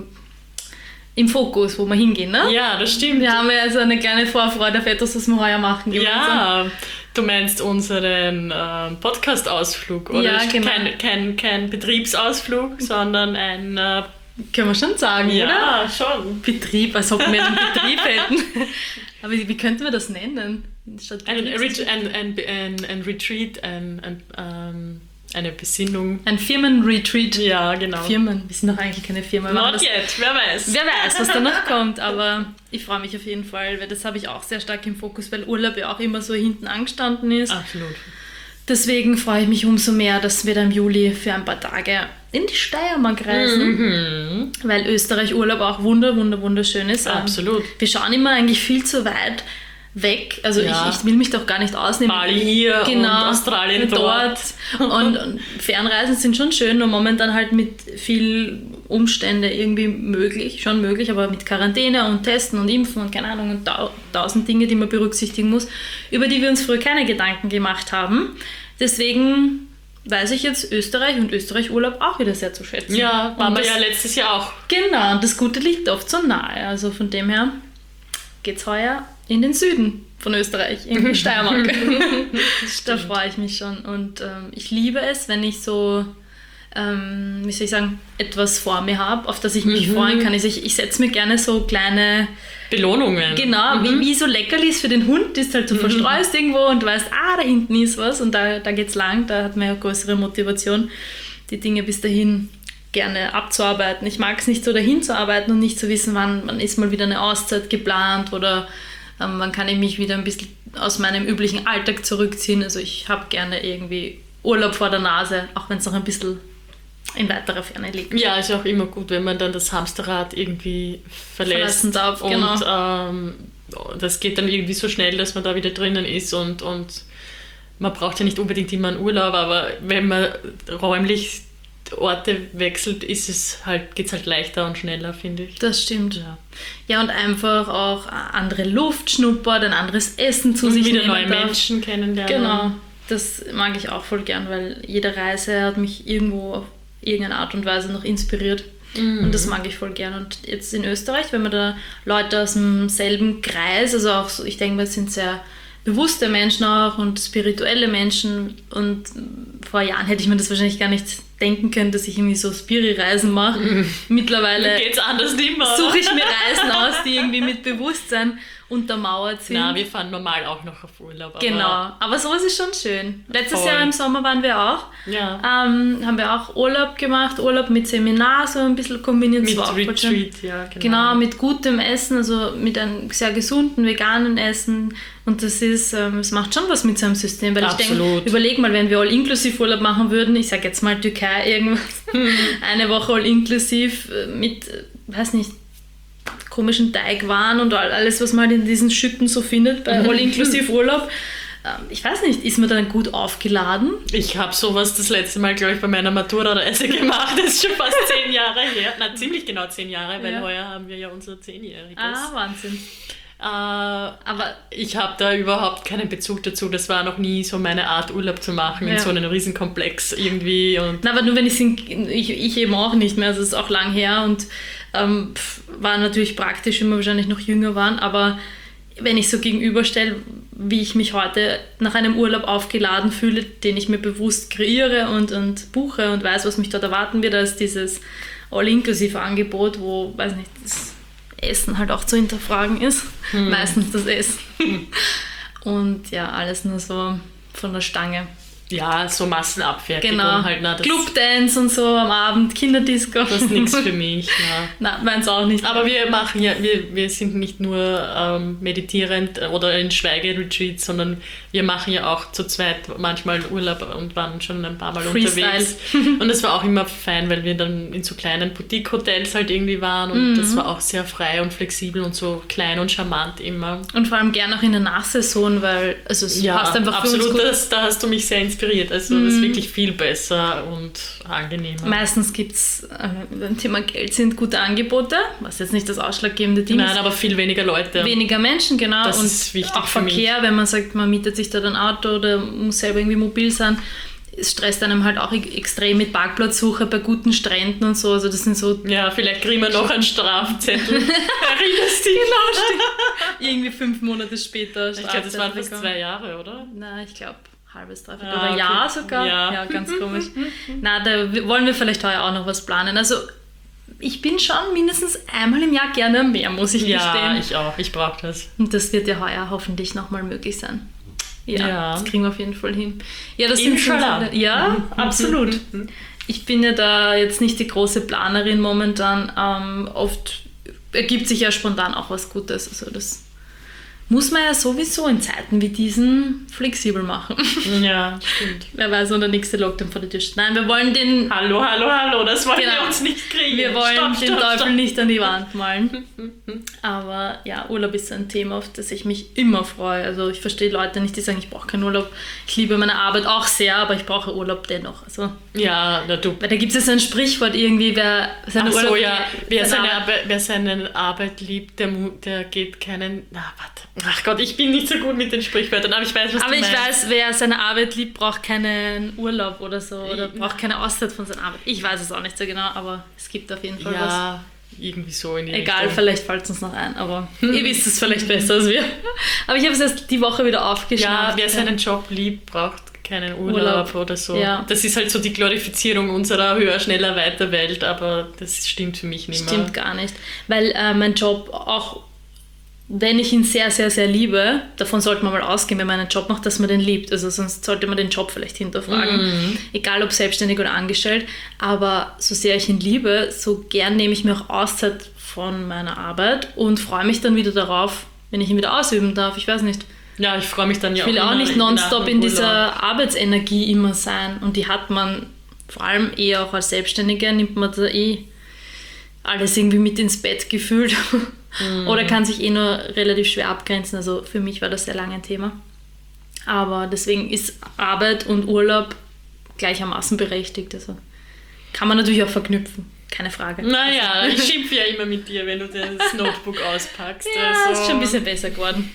im Fokus, wo wir hingehen, ne? Ja, das stimmt. Wir haben ja also eine kleine Vorfreude auf etwas, was wir heuer machen. gemeinsam. Ja, du meinst unseren ähm, Podcast-Ausflug, oder? Ja, genau. Kein, kein, kein Betriebsausflug, sondern ein äh, Können wir schon sagen, oder? ja, schon. Betrieb, als ob wir einen Betrieb hätten. Aber wie, wie könnten wir das nennen? Statt Ein, Betriebs- ein, ein, ein, ein Retreat, ein, ein, ähm, eine Besinnung. Ein Firmenretreat. Ja, genau. Firmen, wir sind doch eigentlich keine Firma. Wir machen Not das- yet, wer weiß. Wer weiß, was da noch kommt, aber ich freue mich auf jeden Fall, weil das habe ich auch sehr stark im Fokus, weil Urlaub ja auch immer so hinten angestanden ist. Absolut. Deswegen freue ich mich umso mehr, dass wir da im Juli für ein paar Tage in die Steiermark reisen, Mhm. weil Österreich Urlaub auch wunder, wunder, wunderschön ist. Ähm, Absolut. Wir schauen immer eigentlich viel zu weit weg, also Ja. ich, ich will mich doch gar nicht ausnehmen. Bali hier Genau, und Australien dort. Und, und Fernreisen sind schon schön, nur momentan halt mit viel Umstände irgendwie möglich, schon möglich, aber mit Quarantäne und Testen und Impfen und keine Ahnung und tau tausend Dinge, die man berücksichtigen muss, über die wir uns früher keine Gedanken gemacht haben. Deswegen weiß ich jetzt Österreich und Österreich-Urlaub auch wieder sehr zu schätzen. Ja, waren und wir das, ja letztes Jahr auch. Genau, und das Gute liegt oft so nahe. Also von dem her geht's heuer in den Süden von Österreich, in die Steiermark. Da freue ich mich schon. Und ähm, ich liebe es, wenn ich so, ähm, wie soll ich sagen, etwas vor mir habe, auf das ich mich Mhm. freuen kann. Also ich, ich setze mir gerne so kleine, Belohnungen. genau, Mhm. wie, wie so Leckerlis für den Hund, die ist halt so verstreust irgendwo und du weißt, ah, da hinten ist was und da, da geht's lang, da hat man ja größere Motivation, die Dinge bis dahin gerne abzuarbeiten. Ich mag es nicht so dahin zu arbeiten und nicht zu wissen, wann, wann ist mal wieder eine Auszeit geplant oder ähm, wann kann ich mich wieder ein bisschen aus meinem üblichen Alltag zurückziehen. Also ich habe gerne irgendwie Urlaub vor der Nase, auch wenn es noch ein bisschen in weiterer Ferne liegt. Ja, ist auch immer gut, wenn man dann das Hamsterrad irgendwie verlässt. Verlassen darf, und genau. ähm, das geht dann irgendwie so schnell, dass man da wieder drinnen ist und, und man braucht ja nicht unbedingt immer einen Urlaub, aber wenn man räumlich Orte wechselt, ist es halt, geht es halt leichter und schneller, finde ich. Das stimmt. Ja. Ja, und einfach auch andere Luft schnuppert, ein anderes Essen zu Und sich wieder nehmen neue darf. Menschen kennenlernen. Genau, das mag ich auch voll gern, weil jede Reise hat mich irgendwo auf irgendeine Art und Weise noch inspiriert. Mhm. Und das mag ich voll gern. Und jetzt in Österreich, wenn man da Leute aus demselben Kreis, also auch so, ich denke, es sind sehr bewusste Menschen auch und spirituelle Menschen. Und vor Jahren hätte ich mir das wahrscheinlich gar nicht denken können, dass ich irgendwie so Spiri-Reisen mache. Mhm. Mittlerweile Geht's anders nicht mehr, oder? suche ich mir Reisen aus, die irgendwie mit Bewusstsein untermauert sind. Na, wir fahren normal auch noch auf Urlaub. Aber Genau, aber sowas ist schon schön. Letztes Voll. Jahr im Sommer waren wir auch. Ja. Ähm, haben wir auch Urlaub gemacht, Urlaub mit Seminar, so ein bisschen kombiniert. Das Mit war auch voll schön. Retreat, ja, genau. Genau, mit gutem Essen, also mit einem sehr gesunden, veganen Essen. Und das ist, ähm, es macht schon was mit so einem System. Weil ich Absolut. denke, überleg mal, wenn wir all-inklusiv Urlaub machen würden, ich sage jetzt mal Türkei, irgendwas, eine Woche all-inklusiv äh, mit, äh, weiß nicht, komischen Teigwaren und all- alles, was man halt in diesen Schütten so findet bei all-inklusiv Urlaub. Ähm, ich weiß nicht, ist man dann gut aufgeladen? Ich habe sowas das letzte Mal, glaube ich, bei meiner Matura-Reise gemacht. Das ist schon fast zehn Jahre her. Na, ziemlich genau zehn Jahre, weil Ja. heuer haben wir ja unser Zehnjähriges. Ah, Wahnsinn. Äh, Aber ich habe da überhaupt keinen Bezug dazu. Das war noch nie so meine Art, Urlaub zu machen, Ja. in so einem Riesenkomplex irgendwie. Und Na, aber nur wenn ich ich, ich eben auch nicht mehr, also es ist auch lang her und ähm, pf, war natürlich praktisch, wenn wir wahrscheinlich noch jünger waren, aber wenn ich so gegenüberstelle, wie ich mich heute nach einem Urlaub aufgeladen fühle, den ich mir bewusst kreiere und, und buche und weiß, was mich dort erwarten wird, als dieses All-Inklusive-Angebot, wo, weiß nicht, das Essen halt auch zu hinterfragen ist, meistens das Essen. Und ja, alles nur so von der Stange. Ja, so Massenabfertigung Genau. halt. Na, das, Clubdance und so am Abend, Kinderdisco. das ist nichts für mich. Na. Nein, meins auch nicht. Aber wir machen ja, wir, wir sind nicht nur ähm, meditierend oder in Schweigeretreats, sondern wir machen ja auch zu zweit manchmal Urlaub und waren schon ein paar Mal Freestyle. unterwegs. Und das war auch immer fein, weil wir dann in so kleinen Boutique-Hotels halt irgendwie waren und Mhm. das war auch sehr frei und flexibel und so klein und charmant immer. Und vor allem gern auch in der Nachsaison, weil also es Ja, passt einfach für uns absolut, gut. das, da hast du mich sehr inspiriert. Also das ist wirklich viel besser und angenehmer. Meistens gibt es äh, beim Thema Geld sind gute Angebote, was jetzt nicht das ausschlaggebende Ding Nein, ist. aber viel weniger Leute. Weniger Menschen, genau. Das und ist wichtig auch für mich. Verkehr, wenn man sagt, man mietet sich da ein Auto oder muss selber irgendwie mobil sein. Es stresst einem halt auch e- extrem mit Parkplatzsuche bei guten Stränden und so. Also das sind so Ja, vielleicht kriegen wir noch einen Strafzettel. Erinnerst du dich? Genau, stimmt. irgendwie fünf Monate später. Ich glaube, das waren fast Strafzettel zwei Jahre, oder? bekommen. Nein, ich glaube halbes, dreiviertel Ah, oder okay. Jahr sogar. Ja. Ja, ganz komisch. Na, da wollen wir vielleicht heuer auch noch was planen. Also ich bin schon mindestens einmal im Jahr gerne am Meer, muss ich Ja, gestehen. ich auch. Ich brauche das. Und das wird ja heuer hoffentlich nochmal möglich sein. Ja, Ja. das kriegen wir auf jeden Fall hin. Ja, das sind Inshallah. Ja, absolut. Ich bin ja da jetzt nicht die große Planerin momentan. Ähm, oft ergibt sich ja spontan auch was Gutes. Also das muss man ja sowieso in Zeiten wie diesen flexibel machen. Ja, stimmt. Wer weiß, wann der nächste Lockdown vor der Tür steht. Nein, wir wollen den, Hallo, hallo, hallo, das wollen Genau. wir uns nicht kriegen. wir wollen stopp, den stopp, Teufel stopp. nicht an die Wand malen. Aber ja, Urlaub ist ein Thema, auf das ich mich immer freue. Also ich verstehe Leute nicht, die sagen, ich brauche keinen Urlaub. Ich liebe meine Arbeit auch sehr, aber ich brauche Urlaub dennoch. Also, Ja, na du. weil da gibt es ja so ein Sprichwort irgendwie, wer seine Ach so, Urlaub... ja. Wer seine seine, Arbeit- Arbeit, wer seine Arbeit liebt, der, mu- der geht keinen... Na, warte. Ach Gott, ich bin nicht so gut mit den Sprichwörtern, aber ich weiß, was Aber du ich meinst. weiß, wer seine Arbeit liebt, braucht keinen Urlaub oder so. Oder braucht keine Auszeit von seiner Arbeit. Ich weiß es auch nicht so genau, aber es gibt auf jeden Fall was. Ja, irgendwie so in die Egal, Richtung. vielleicht fällt es uns noch ein, aber ihr wisst es vielleicht besser als wir. Aber ich habe es erst die Woche wieder Ja, aufgeschnappt. wer seinen Job liebt, braucht keinen Urlaub, Urlaub. oder so. Ja. Das ist halt so die Glorifizierung unserer höher, schneller, weiter Welt, aber das stimmt für mich nicht mehr. Stimmt gar nicht. Weil äh, mein Job, auch wenn ich ihn sehr, sehr, sehr liebe, davon sollte man mal ausgehen, wenn man einen Job macht, dass man den liebt. Also sonst sollte man den Job vielleicht hinterfragen. Mhm. Egal ob selbstständig oder angestellt. Aber so sehr ich ihn liebe, so gern nehme ich mir auch Auszeit von meiner Arbeit und freue mich dann wieder darauf, wenn ich ihn wieder ausüben darf. Ich weiß nicht. Ja, ich freue mich dann ja Ich will auch auch immer nicht nach nonstop dem in Urlaub. dieser Arbeitsenergie immer sein. Und die hat man vor allem eh auch als Selbstständiger, nimmt man da eh alles irgendwie mit ins Bett gefühlt. Mhm. Oder kann sich eh nur relativ schwer abgrenzen. Also für mich war das sehr lange ein Thema. Aber deswegen ist Arbeit und Urlaub gleichermaßen berechtigt. Also kann man natürlich auch verknüpfen. Keine Frage. Naja, ich schimpfe ja immer mit dir, wenn du das Notebook auspackst. Ja, also. ist schon ein bisschen besser geworden.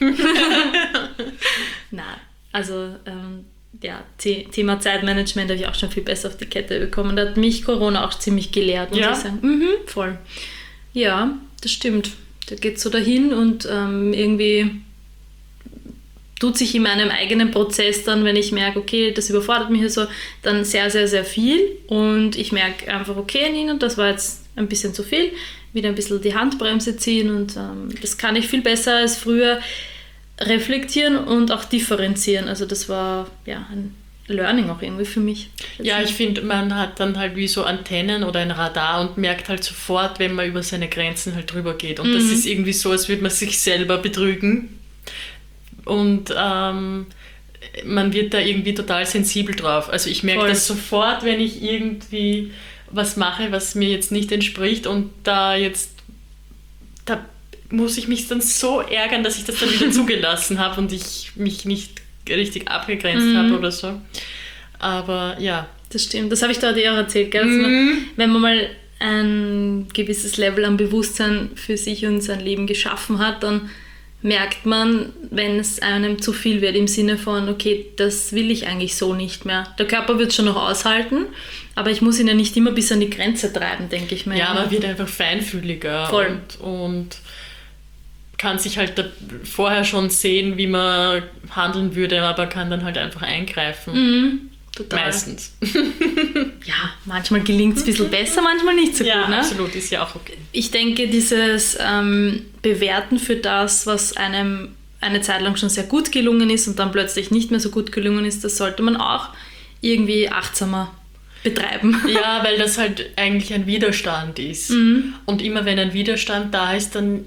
Nein, also ähm, ja, The- Thema Zeitmanagement habe ich auch schon viel besser auf die Kette bekommen. Da hat mich Corona auch ziemlich gelehrt, muss Ja? ich sagen. Mhm, voll. Ja, das stimmt. Da geht so dahin und ähm, irgendwie tut sich in meinem eigenen Prozess dann, wenn ich merke, okay, das überfordert mich so, dann sehr, sehr, sehr viel und ich merke einfach, okay, Nina, das war jetzt ein bisschen zu viel, wieder ein bisschen die Handbremse ziehen und ähm, das kann ich viel besser als früher reflektieren und auch differenzieren. Also das war ja ein Learning auch irgendwie für mich. Ja, ich finde, man hat dann halt wie so Antennen oder ein Radar und merkt halt sofort, wenn man über seine Grenzen halt drüber geht. Und das ist irgendwie so, als würde man sich selber betrügen. Und ähm, man wird da irgendwie total sensibel drauf. Also ich merke Voll. das sofort, wenn ich irgendwie was mache, was mir jetzt nicht entspricht und da jetzt, da muss ich mich dann so ärgern, dass ich das dann wieder zugelassen habe und ich mich nicht richtig abgegrenzt Mhm. habe oder so. Aber ja. Das stimmt, das habe ich da dir auch erzählt. Gell? Also man, wenn man mal ein gewisses Level an Bewusstsein für sich und sein Leben geschaffen hat, dann merkt man, wenn es einem zu viel wird, im Sinne von, okay, das will ich eigentlich so nicht mehr. Der Körper wird es schon noch aushalten, aber ich muss ihn ja nicht immer bis an die Grenze treiben, denke ich mir. Ja, man wird einfach feinfühliger Voll. und, und kann sich halt da vorher schon sehen, wie man handeln würde, aber kann dann halt einfach eingreifen. Mhm, total. Meistens. Ja, manchmal gelingt es ein bisschen besser, manchmal nicht so Ja, gut. Ne? absolut, ist ja auch okay. Ich denke, dieses ähm, Bewerten für das, was einem eine Zeit lang schon sehr gut gelungen ist und dann plötzlich nicht mehr so gut gelungen ist, das sollte man auch irgendwie achtsamer betreiben. Ja, weil das halt eigentlich ein Widerstand ist. Mhm. Und immer wenn ein Widerstand da ist, dann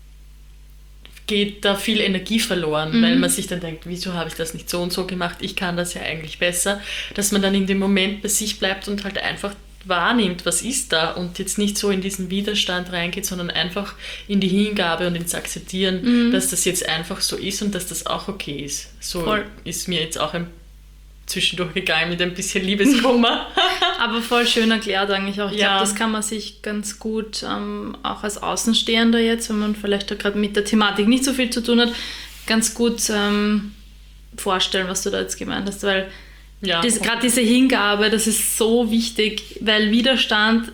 geht da viel Energie verloren, mhm. weil man sich dann denkt, wieso habe ich das nicht so und so gemacht, ich kann das ja eigentlich besser, dass man dann in dem Moment bei sich bleibt und halt einfach wahrnimmt, was ist da und jetzt nicht so in diesen Widerstand reingeht, sondern einfach in die Hingabe und ins Akzeptieren, mhm. dass das jetzt einfach so ist und dass das auch okay ist. So voll. Ist mir jetzt auch ein zwischendurch gegangen mit ein bisschen Liebeskummer. Aber voll schön erklärt eigentlich auch. Ich ja. glaube, das kann man sich ganz gut ähm, auch als Außenstehender jetzt, wenn man vielleicht gerade mit der Thematik nicht so viel zu tun hat, ganz gut ähm, vorstellen, was du da jetzt gemeint hast, weil ja, diese, gerade diese Hingabe, das ist so wichtig, weil Widerstand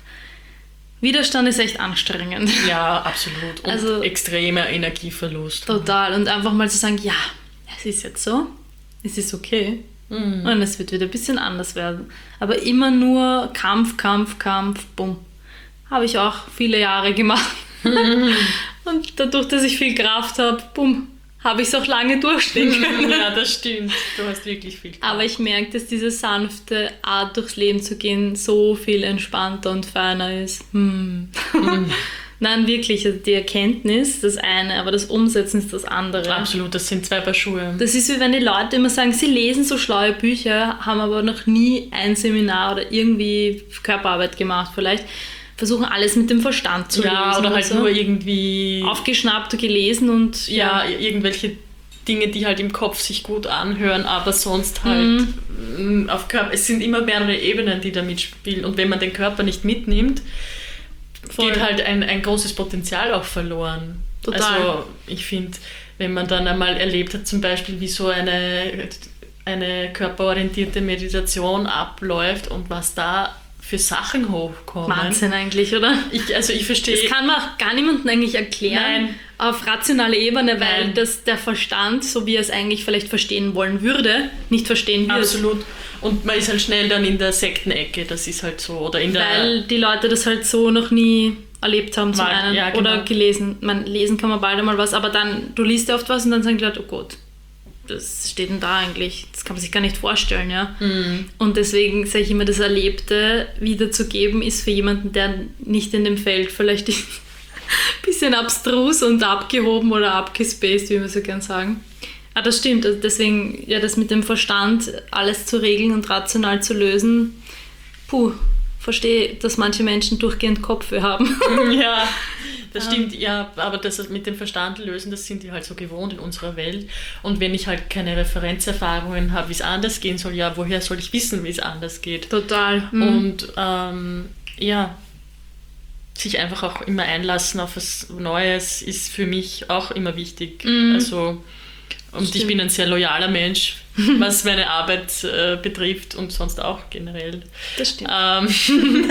Widerstand ist echt anstrengend. Ja, absolut. Und also, extremer Energieverlust. Total. Und einfach mal zu sagen, ja, es ist jetzt so, es ist okay. Mhm. Und es wird wieder ein bisschen anders werden. Aber immer nur Kampf, Kampf, Kampf, bumm. Habe ich auch viele Jahre gemacht. Mhm. Und dadurch, dass ich viel Kraft habe, bumm, habe ich es auch lange durchstehen können. Ja, das stimmt. Du hast wirklich viel Kraft. Aber ich merke, dass diese sanfte Art, durchs Leben zu gehen, so viel entspannter und feiner ist. Hm. Mhm. Nein, wirklich, also die Erkenntnis, das eine, aber das Umsetzen ist das andere. Absolut, das sind zwei Paar Schuhe. Das ist wie wenn die Leute immer sagen, sie lesen so schlaue Bücher, haben aber noch nie ein Seminar oder irgendwie Körperarbeit gemacht vielleicht. Versuchen alles mit dem Verstand zu ja, lösen. Oder halt so. Nur irgendwie... Aufgeschnappt, gelesen und... Ja, ja, irgendwelche Dinge, die halt im Kopf sich gut anhören, aber sonst halt mhm. auf Körper... Es sind immer mehrere Ebenen, die da mitspielen. Und wenn man den Körper nicht mitnimmt, voll. Geht halt ein, ein großes Potenzial auch verloren. Total. Also ich finde, wenn man dann einmal erlebt hat, zum Beispiel, wie so eine, eine körperorientierte Meditation abläuft und was da für Sachen hochkommen. Wahnsinn eigentlich, oder? Ich, also ich verstehe... Das kann man auch gar niemandem eigentlich erklären. Nein. Auf rationaler Ebene, weil Nein. das der Verstand, so wie er es eigentlich vielleicht verstehen wollen würde, nicht verstehen wird. Absolut. Und man ist halt schnell dann in der Sektenecke, das ist halt so. Oder in der weil die Leute das halt so noch nie erlebt haben zum Mal, einen. Ja, genau. Oder gelesen. Man, lesen kann man bald einmal was, aber dann, du liest ja oft was und dann sagen die Leute, oh Gott, das steht denn da eigentlich? Das kann man sich gar nicht vorstellen, ja. Mhm. Und deswegen sage ich immer, das Erlebte wiederzugeben, ist für jemanden, der nicht in dem Feld vielleicht ist, ein bisschen abstrus und abgehoben oder abgespaced, wie wir so gern sagen. Ah, das stimmt. Also deswegen, ja, das mit dem Verstand, alles zu regeln und rational zu lösen, puh, verstehe, dass manche Menschen durchgehend Kopfweh haben. Ja, das stimmt, ja, aber das mit dem Verstand lösen, das sind die halt so gewohnt in unserer Welt. Und wenn ich halt keine Referenzerfahrungen habe, wie es anders gehen soll, ja, woher soll ich wissen, wie es anders geht? Total. Mhm. Und ähm, ja, sich einfach auch immer einlassen auf was Neues ist für mich auch immer wichtig. Mhm. Also, und Stimmt. ich bin ein sehr loyaler Mensch, was meine Arbeit äh, betrifft und sonst auch generell. Das stimmt. Ähm,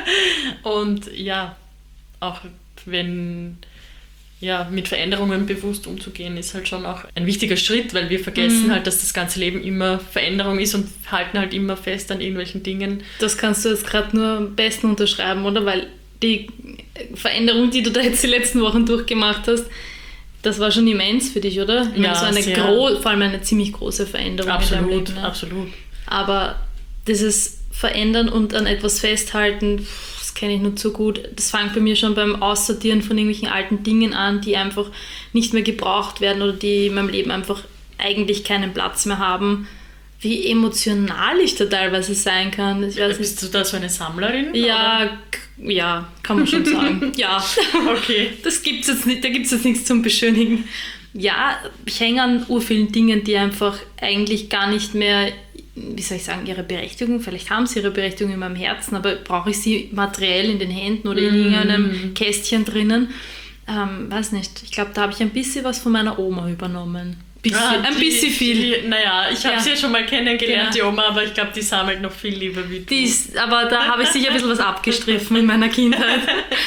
und ja, auch wenn ja, mit Veränderungen bewusst umzugehen, ist halt schon auch ein wichtiger Schritt, weil wir vergessen mhm. halt, dass das ganze Leben immer Veränderung ist und halten halt immer fest an irgendwelchen Dingen. Das kannst du jetzt gerade nur am besten unterschreiben, oder? Weil die Veränderung, die du da jetzt die letzten Wochen durchgemacht hast, das war schon immens für dich, oder? Ich ja, meine, so eine sehr. Gro- vor allem eine ziemlich große Veränderung absolut, in deinem Leben. Ne? Absolut. Aber dieses Verändern und an etwas festhalten, das kenne ich nur zu gut. Das fängt bei mir schon beim Aussortieren von irgendwelchen alten Dingen an, die einfach nicht mehr gebraucht werden oder die in meinem Leben einfach eigentlich keinen Platz mehr haben. Wie emotional ich da teilweise sein kann. Ich weiß Bist du da so eine Sammlerin? Ja, k- ja, kann man schon sagen. Ja, okay. Das gibt's jetzt nicht, da gibt es jetzt nichts zum Beschönigen. Ja, ich hänge an urvielen Dingen, die einfach eigentlich gar nicht mehr, wie soll ich sagen, ihre Berechtigung, vielleicht haben sie ihre Berechtigung in meinem Herzen, aber brauche ich sie materiell in den Händen oder in Mm. irgendeinem Kästchen drinnen? Ähm, weiß nicht. Ich glaube, da habe ich ein bisschen was von meiner Oma übernommen. Bisschen, ah, ein die, bisschen viel. Die, naja, ich habe Ja. sie ja schon mal kennengelernt, Genau. die Oma, aber ich glaube, die sammelt noch viel lieber wie du. Die ist, aber da habe ich sicher ein bisschen was abgestriffen in meiner Kindheit.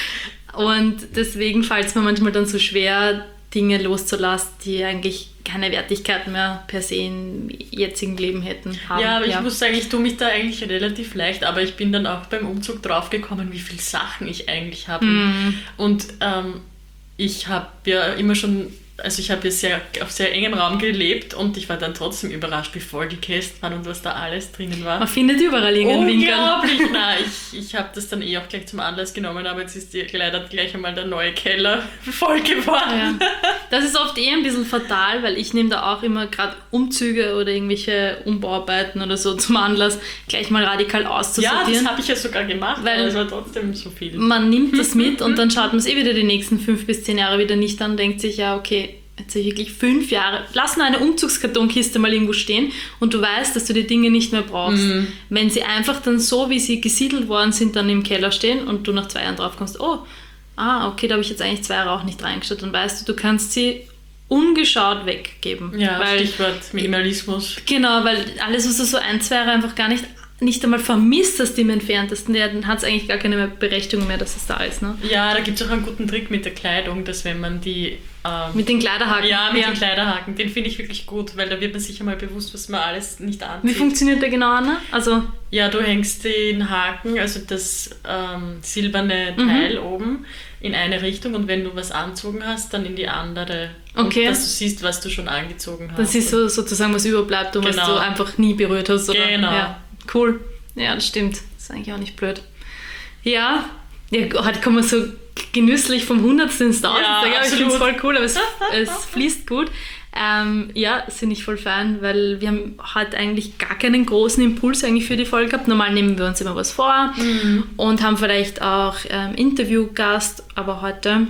Und deswegen fällt es mir manchmal dann so schwer, Dinge loszulassen, die eigentlich keine Wertigkeit mehr per se im jetzigen Leben hätten. Haben. Ja, aber ich muss sagen, ich tue mich da eigentlich relativ leicht, aber ich bin dann auch beim Umzug draufgekommen, wie viele Sachen ich eigentlich habe. Mm. Und ähm, ich habe ja immer schon also ich habe ja sehr, auf sehr engem Raum gelebt und ich war dann trotzdem überrascht, wie voll die Kästen waren und was da alles drinnen war. Man findet überall irgendeinen Winkel. Unglaublich! Nein, ich, ich habe das dann eh auch gleich zum Anlass genommen, aber jetzt ist die, leider gleich einmal der neue Keller voll geworden. Ja. Das ist oft eh ein bisschen fatal, weil ich nehme da auch immer gerade Umzüge oder irgendwelche Umbauarbeiten oder so zum Anlass, gleich mal radikal auszusortieren. Ja, das habe ich ja sogar gemacht, weil aber es war trotzdem so viel. Man nimmt das mit und dann schaut man es eh wieder die nächsten fünf bis zehn Jahre wieder nicht an und denkt sich, ja okay, jetzt habe ich wirklich fünf Jahre, lass nur eine Umzugskartonkiste mal irgendwo stehen und du weißt, dass du die Dinge nicht mehr brauchst. Mhm. Wenn sie einfach dann so, wie sie gesiedelt worden sind, dann im Keller stehen und du nach zwei Jahren drauf kommst, oh, ah, okay, da habe ich jetzt eigentlich zwei Jahre auch nicht reingeschaut, dann weißt du, du kannst sie ungeschaut weggeben. Ja, weil, Stichwort Minimalismus. Genau, weil alles, was du so ein, zwei Jahre einfach gar nicht nicht einmal vermisst hast im Entferntesten, ja, dann hat es eigentlich gar keine Berechtigung mehr, dass es da ist. Ne? Ja, da gibt es auch einen guten Trick mit der Kleidung, dass wenn man die... Ähm, mit den Kleiderhaken? Ja, mit ja. den Kleiderhaken. Den finde ich wirklich gut, weil da wird man sich einmal bewusst, was man alles nicht anzieht. Wie funktioniert der genau, Anna? Also ja, du hängst den Haken, also das ähm, silberne Teil mhm. oben, in eine Richtung und wenn du was anzogen hast, dann in die andere. Okay. Und dass du siehst, was du schon angezogen hast. Das ist so, sozusagen, was überbleibt und genau. was du einfach nie berührt hast. Oder? Genau. Ja. Cool. Ja, das stimmt. Das ist eigentlich auch nicht blöd. Ja, ja heute kommen wir so genüsslich vom Hundertsten ins Tausendste. Ja, ich finde es voll cool, aber es, es fließt gut. Ähm, ja, sind ich voll fein, weil wir haben heute eigentlich gar keinen großen Impuls eigentlich für die Folge gehabt. Normal nehmen wir uns immer was vor mhm. und haben vielleicht auch ähm, Interviewgast, aber heute...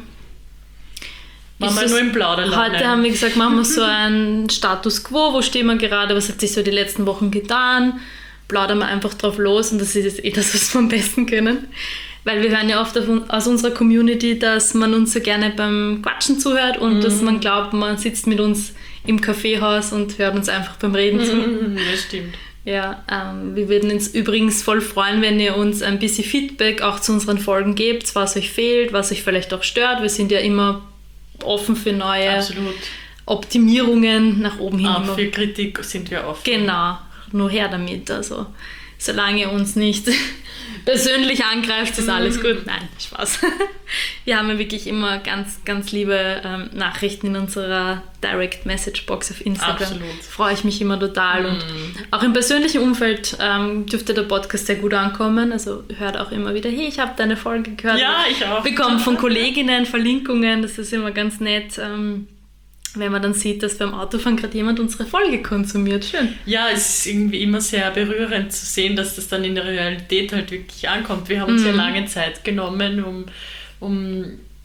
Machen wir nur im Plauderlaune. Heute haben wir gesagt, machen wir so einen Status Quo, wo stehen wir gerade, was hat sich so die letzten Wochen getan, plaudern wir einfach drauf los und das ist jetzt eh das, was wir am besten können. Weil wir hören ja oft aus unserer Community, dass man uns so gerne beim Quatschen zuhört und mhm. dass man glaubt, man sitzt mit uns im Kaffeehaus und hört uns einfach beim Reden zu. Mhm, das stimmt. Ja, ähm, wir würden uns übrigens voll freuen, wenn ihr uns ein bisschen Feedback auch zu unseren Folgen gebt, was euch fehlt, was euch vielleicht auch stört. Wir sind ja immer offen für neue Absolut. Optimierungen nach oben hin. Auch für Kritik sind wir offen. Genau, nur her damit. Also, solange ihr uns nicht persönlich angreift, ist alles gut. Nein, Spaß. Wir haben ja wirklich immer ganz, ganz liebe ähm, Nachrichten in unserer Direct Message Box auf Instagram. Absolut. Freue ich mich immer total. Mm. Und auch im persönlichen Umfeld ähm, dürfte der Podcast sehr gut ankommen. Also hört auch immer wieder, hey, ich habe deine Folge gehört. Ja, ich auch. Bekommt von Kolleginnen Verlinkungen. Das ist immer ganz nett. Ähm, wenn man dann sieht, dass beim Autofahren gerade jemand unsere Folge konsumiert. Schön. Ja, es ist irgendwie immer sehr berührend zu sehen, dass das dann in der Realität halt wirklich ankommt. Wir haben uns mm. ja lange Zeit genommen, um, um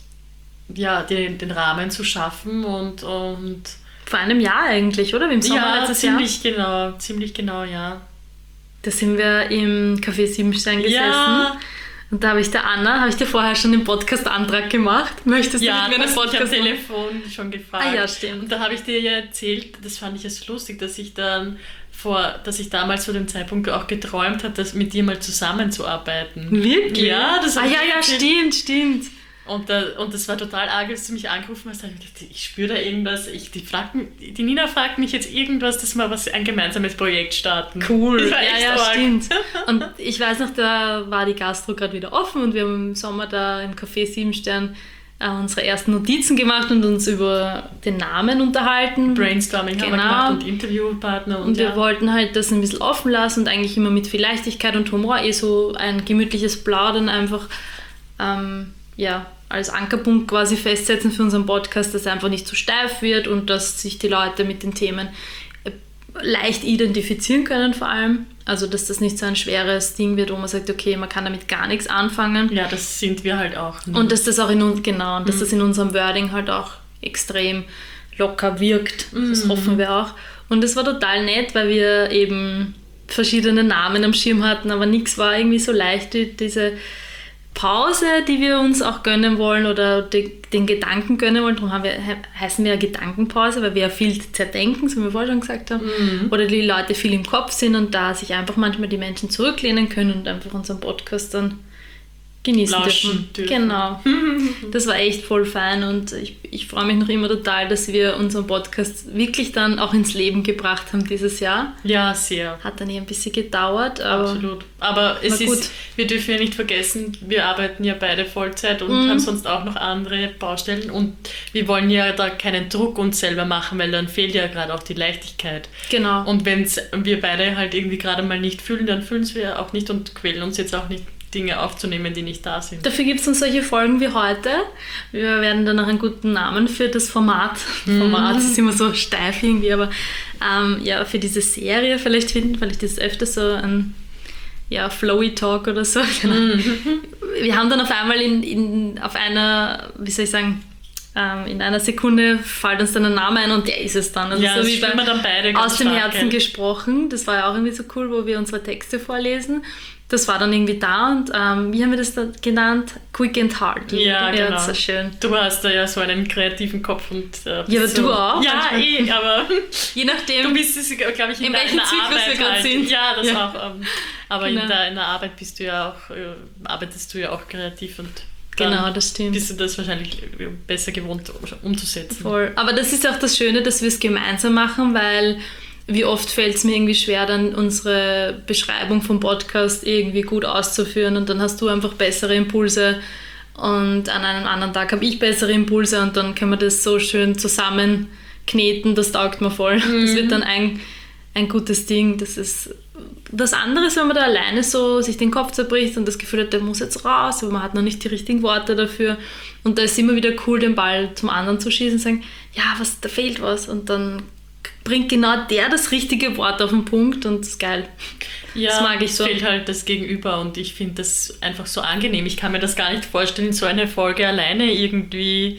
ja, den, den Rahmen zu schaffen und, und vor einem Jahr eigentlich, oder? Wie im Sommer ja, letztes ziemlich Jahr? genau, ziemlich genau, ja. Da sind wir im Café Siebenstein gesessen. Ja. Und da habe ich der Anna, habe ich dir vorher schon den Podcast-Antrag gemacht. Möchtest ja, du mit mir einen Podcast machen? Ja, ich habe Telefon schon gefragt. Ah ja, stimmt. Und da habe ich dir ja erzählt, das fand ich jetzt lustig, dass ich dann vor, dass ich damals zu dem Zeitpunkt auch geträumt habe, das mit dir mal zusammenzuarbeiten. Wirklich? Ja, das Ah ja, ja, erzählt. stimmt, stimmt. Und, da, und das war total arg, als du mich angerufen hast. Da habe ich gedacht, ich spüre da irgendwas. Ich, die, fragten, die Nina fragt mich jetzt irgendwas, dass wir was, ein gemeinsames Projekt starten. Cool, ja, ja, arg. Stimmt. Und ich weiß noch, da war die Gastro gerade wieder offen und wir haben im Sommer da im Café Siebenstern äh, unsere ersten Notizen gemacht und uns über den Namen unterhalten. Brainstorming genau. haben wir gemacht und Interviewpartner. Und, und wir ja. wollten halt das ein bisschen offen lassen und eigentlich immer mit viel Leichtigkeit und Humor, eh so ein gemütliches Plaudern einfach ähm, ja, als Ankerpunkt quasi festsetzen für unseren Podcast, dass er einfach nicht zu steif wird und dass sich die Leute mit den Themen leicht identifizieren können vor allem. Also dass das nicht so ein schweres Ding wird, wo man sagt, okay, man kann damit gar nichts anfangen. Ja, das sind wir halt auch. Ne? Und dass das auch in uns, genau, und dass mhm. das in unserem Wording halt auch extrem locker wirkt. Das mhm. hoffen wir auch. Und das war total nett, weil wir eben verschiedene Namen am Schirm hatten, aber nichts war irgendwie so leicht wie diese Pause, die wir uns auch gönnen wollen oder die, den Gedanken gönnen wollen. Darum haben wir, heißen wir ja Gedankenpause, weil wir ja viel zerdenken, so wie wir vorher schon gesagt haben. Mhm. Oder die Leute viel im Kopf sind und da sich einfach manchmal die Menschen zurücklehnen können und einfach unseren Podcast dann genießen lauschen dürfen. dürfen. Genau. Das war echt voll fein und ich, ich freue mich noch immer total, dass wir unseren Podcast wirklich dann auch ins Leben gebracht haben dieses Jahr. Ja, sehr. Hat dann eh ein bisschen gedauert, aber absolut. Aber es gut. ist, wir dürfen ja nicht vergessen, wir arbeiten ja beide Vollzeit und Mhm. haben sonst auch noch andere Baustellen und wir wollen ja da keinen Druck uns selber machen, weil dann fehlt ja gerade auch die Leichtigkeit. genau. Und wenn wir beide halt irgendwie gerade mal nicht fühlen, dann fühlen wir auch nicht und quälen uns jetzt auch nicht, Dinge aufzunehmen, die nicht da sind. Dafür gibt es dann solche Folgen wie heute. Wir werden dann noch einen guten Namen für das Format. Mhm. Format ist immer so steif irgendwie, aber ähm, ja, für diese Serie vielleicht finden, vielleicht ist es öfter so ein ja, Flowy Talk oder so. Mhm. Wir haben dann auf einmal in, in, auf einer, wie soll ich sagen, ähm, in einer Sekunde fällt uns dann ein Name ein und der ist es dann. Also ja, so das wie spüren wir dann beide ganz aus dem stark, Herzen gell? gesprochen. Das war ja auch irgendwie so cool, wo wir unsere Texte vorlesen. Das war dann irgendwie da und ähm, wie haben wir das da genannt? Quick and hard. Ja, genau. Das ist so schön. Du hast da ja so einen kreativen Kopf und äh, Ja, aber so, du auch. Ja, manchmal. eh, aber Je nachdem. du bist es, glaube ich, in, In der, welchem in der Zyklus Arbeit wir gerade halt. sind. Ja, das Ja. auch. Ähm, aber Genau. in, der, in der Arbeit bist du ja auch, äh, arbeitest du ja auch kreativ und dann Genau, das stimmt. bist du das wahrscheinlich besser gewohnt umzusetzen. Voll. Aber das ist auch das Schöne, dass wir es gemeinsam machen, weil wie oft fällt es mir irgendwie schwer, dann unsere Beschreibung vom Podcast irgendwie gut auszuführen und dann hast du einfach bessere Impulse und an einem anderen Tag habe ich bessere Impulse und dann können wir das so schön zusammenkneten, das taugt mir voll. Mhm. Das wird dann ein, ein gutes Ding. Das ist das andere ist, wenn man da alleine so sich den Kopf zerbricht und das Gefühl hat, der muss jetzt raus, aber man hat noch nicht die richtigen Worte dafür. Und da ist immer wieder cool, den Ball zum anderen zu schießen und sagen, ja, was, da fehlt was. Und dann bringt genau der das richtige Wort auf den Punkt und das ist geil. Ja, das mag ich so. Es fehlt halt das Gegenüber und ich finde das einfach so angenehm. Ich kann mir das gar nicht vorstellen, so eine Folge alleine irgendwie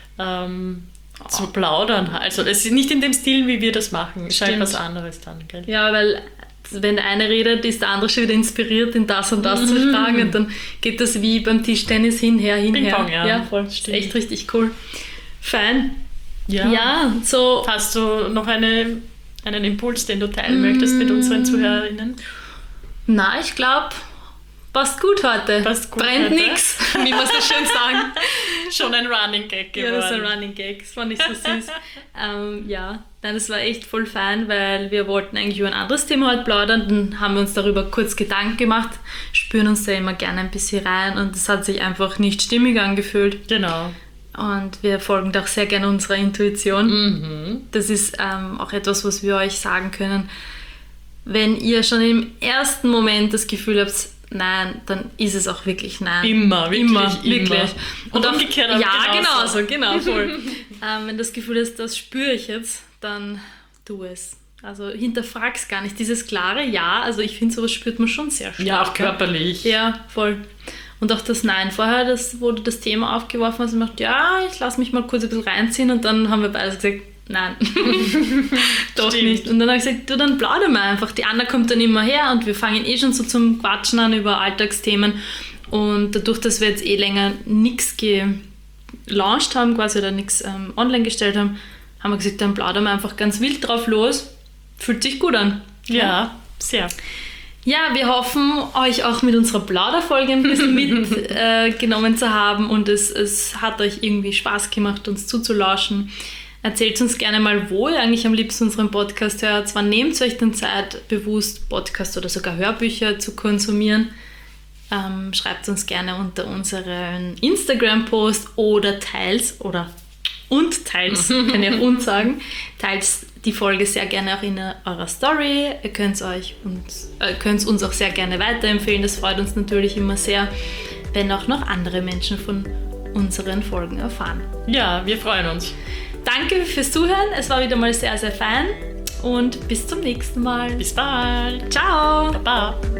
ähm, zu plaudern. Also es ist nicht in dem Stil, wie wir das machen. Es ist halt Stimmt. was anderes dann. Gell? Ja, weil wenn der eine redet, ist der andere schon wieder inspiriert, in das und das zu fragen und dann geht das wie beim Tischtennis hinher, hinher. Ping-Pong, ja. Ja, voll. Stimmt. Echt richtig cool. Fein. Ja. Ja, so... Hast du noch eine, einen Impuls, den du teilen möchtest mit unseren Zuhörerinnen? Na, ich glaube, passt gut heute. Passt gut Brennt heute. nix, wie man so schön sagen. Schon ein Running Gag geworden. Ja, das ist ein Running Gag, das fand ich so süß. ähm, ja, nein, das war echt voll fein, weil wir wollten eigentlich über ein anderes Thema heute plaudern, dann haben wir uns darüber kurz Gedanken gemacht, spüren uns da immer gerne ein bisschen rein und es hat sich einfach nicht stimmig angefühlt. Genau. Und wir folgen doch sehr gerne unserer Intuition. Mhm. Das ist ähm, auch etwas, was wir euch sagen können. Wenn ihr schon im ersten Moment das Gefühl habt, nein, dann ist es auch wirklich nein. Immer, wirklich, immer. immer. Wirklich. Und auch- umgekehrt auch Ja, genauso. genauso, genau, voll. ähm, wenn das Gefühl ist, das spüre ich jetzt, dann tu es. Also hinterfrag's gar nicht. Dieses klare Ja, also ich finde, sowas spürt man schon sehr stark. Ja, auch körperlich. Ja, voll. Und auch das Nein. Vorher, das, wo du das Thema aufgeworfen hast, und macht, ja, ich lasse mich mal kurz ein bisschen reinziehen und dann haben wir beide gesagt, nein, doch Stimmt. nicht. Und dann habe ich gesagt, du, dann plaudern wir einfach. Die Anna kommt dann immer her und wir fangen eh schon so zum Quatschen an über Alltagsthemen. Und dadurch, dass wir jetzt eh länger nichts gelauncht haben, quasi oder nichts ähm, online gestellt haben, haben wir gesagt, dann plaudern wir einfach ganz wild drauf los. Fühlt sich gut an. Ja, sehr. Ja, wir hoffen, euch auch mit unserer Plauderfolge ein bisschen mitgenommen äh, genommen zu haben und es, es hat euch irgendwie Spaß gemacht, uns zuzulauschen. Erzählt uns gerne mal, wo ihr eigentlich am liebsten unseren Podcast hört. Wann nehmt ihr euch denn Zeit, bewusst Podcast oder sogar Hörbücher zu konsumieren? Ähm, schreibt uns gerne unter unseren Instagram-Post oder teils oder und teils, kann ich auch uns sagen, teils die Folge sehr gerne auch in eurer Story. Ihr könnt euch uns, äh, könnt uns auch sehr gerne weiterempfehlen. Das freut uns natürlich immer sehr, wenn auch noch andere Menschen von unseren Folgen erfahren. Ja, wir freuen uns. Danke fürs Zuhören. Es war wieder mal sehr, sehr fein und bis zum nächsten Mal. Bis bald. Ciao! Baba.